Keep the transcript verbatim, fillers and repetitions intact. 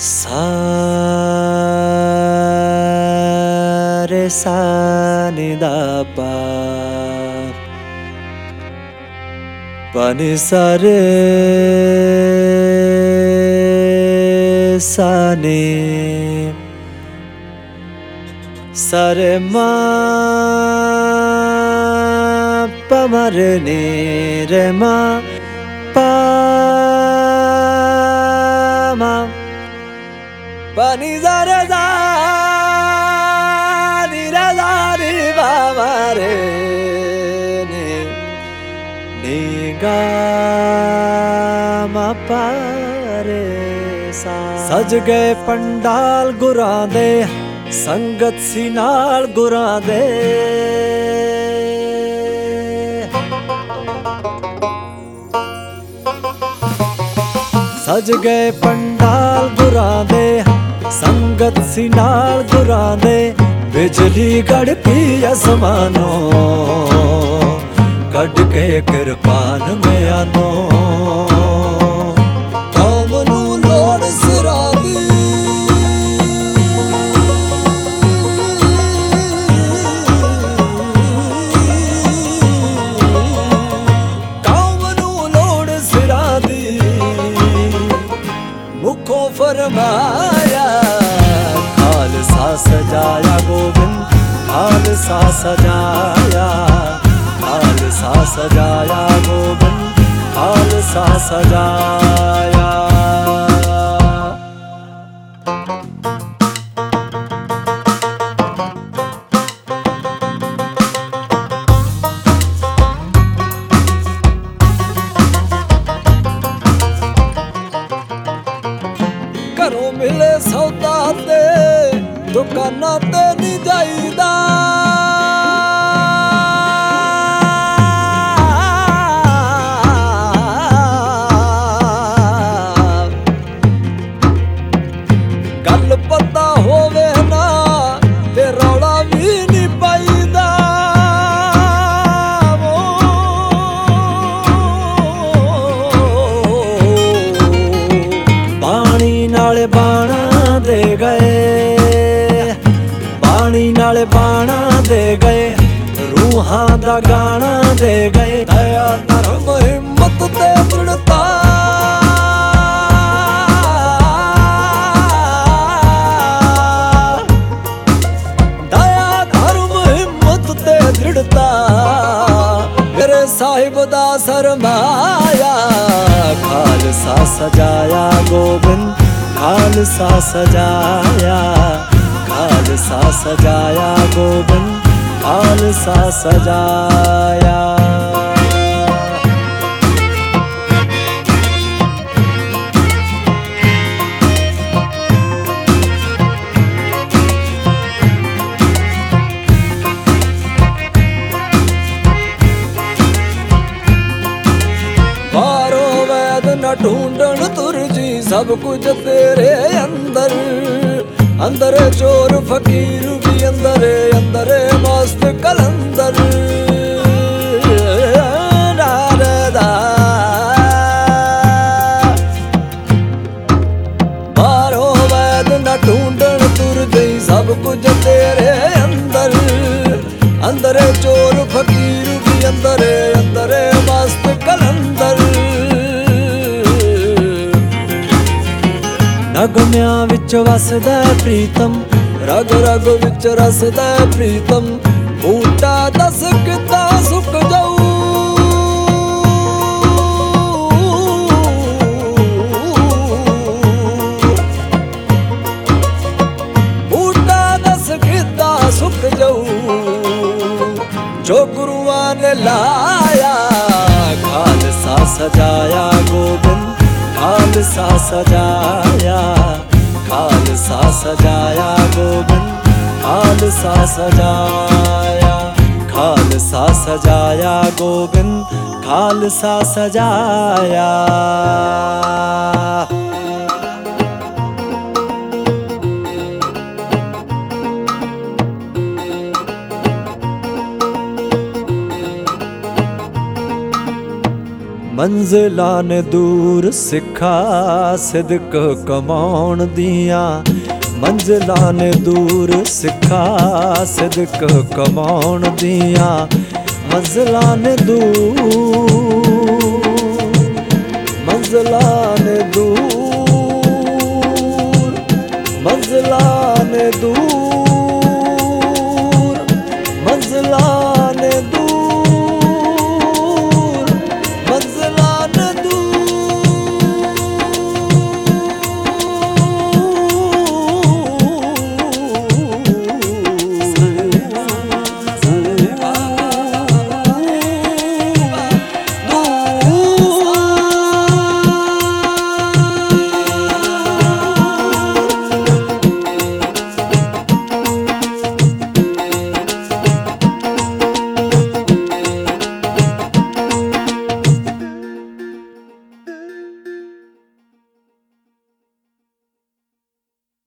सा रे सा नि दा पा पा नि सा रे सा नि सा रे मा पा मा रे नि रे मा पा मा पा नि सा रे सा नि रे सा नि पा मा रे नि नि गा मा पा रे सा। सज गए पंडाल गुरां दे संगत सी नाल गुरां दे सज गए पंडाल गुरां दे संगत सी नाल गुरां दे बिजली गड़की आसमानों कढ़ के किरपान में आनो कौम नू लोड़ सिरा दी कौम नू लोड़ सिरा दी मुखों फरमाया खालसा सजाया गोविंद खालसा सजाया खालसा सजाया गोविंद खालसा सजाया। घरों मिले सौदा ते दुकानां ते नहीं जाईदा गल पता होवे ना ते रौला भी नहीं पाईदा पानी नाले बाणा दे गए पानी नाले बाणा दे गए रूहां दा गाना दे गए दया धर्म हिम्मत ते दृढ़ता दया धर्म हिम्मत ते दृढ़ता मेरे साहिब दा सरमाया खालसा सजाया गोविंद खालसा सजाया खालसा सजाया गोविंद खालसा सजाया। बारो वैद न ढूंढन तुर जी सब कुछ तेरे अंदर अंदर चोर फकीर भी अंदर अंदर मस्त कलंदर बारो वैद न ढूंढन तुर जी सब कुछ तेरे अंदर अंदर चोर फकीर भी अंदर अंदर मस्त कलंदर नगम्या विच वसदा प्रीतम रग रग विच रसदा प्रीतम बूटा दस किता सुक जाऊ बूटा दस किता सुक जाऊ जो गुरुआ ने लाया खालसा सजाया गोविंद खालसा सजाया खालसा सजाया गोविंद खालसा सजाया खालसा सजाया गोविंद खालसा सजाया। ਮੰਜ਼ਿਲਾਂ ਨੇ ਦੂਰ ਸਿੱਖਾ ਸਿਦਕ ਕਮਾਉਣ ਦੀਆਂ, ਮੰਜ਼ਿਲਾਂ ਨੇ ਦੂਰ ਸਿੱਖਾ ਸਿਦਕ ਕਮਾਉਣ ਦੀਆਂ, ਮੰਜ਼ਿਲਾਂ ਨੇ ਦੂਰ ਮੰਜ਼ਿਲਾਂ ਨੇ ਦੂਰ